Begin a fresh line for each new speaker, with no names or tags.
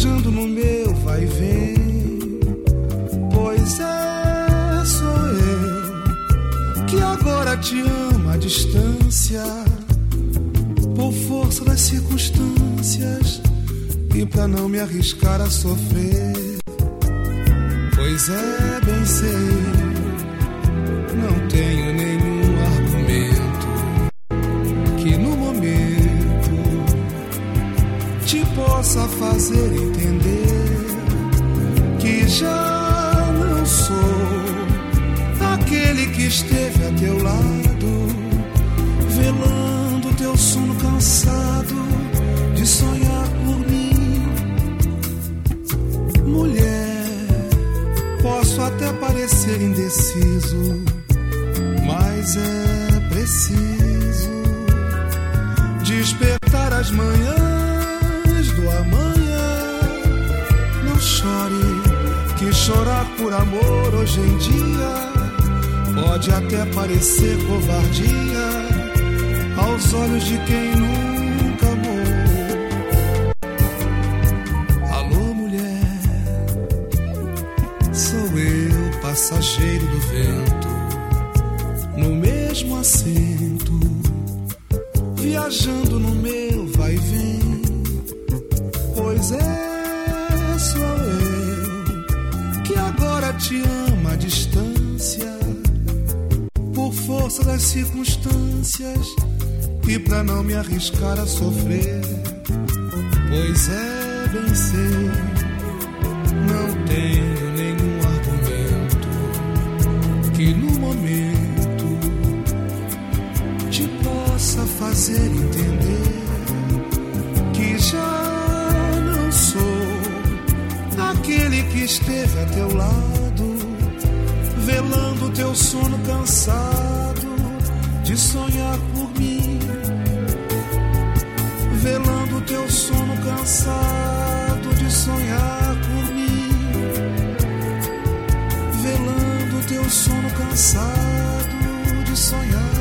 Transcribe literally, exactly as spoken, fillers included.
viajando no meu vai e vem. Pois é, sou eu que agora te amo à distância, por força das circunstâncias e pra não me arriscar a sofrer. Pois é, bem sei, não tenho nenhum argumento que no momento te possa fazer entender que já não sou aquele que esteve a teu lado, velando teu sono cansado de sonhar por mim. Mulher, posso até parecer indeciso, mas é preciso despertar as manhãs do amanhã. Não chore, que chorar por amor hoje em dia pode até parecer covardia aos olhos de quem nunca amou. Alô, mulher, sou eu, passageiro do vento, no mesmo assento, viajando no meu vai e vem. Pois é, sou eu que agora te amo à distância, por força das circunstâncias e pra não me arriscar a sofrer. Pois é, bem sei, não tenho nenhum argumento que no momento te possa fazer entender que já não sou aquele que esteve a teu lado, velando teu sono cansado de sonhar por mim, velando teu sono cansado de sonhar por mim, velando teu sono cansado de sonhar.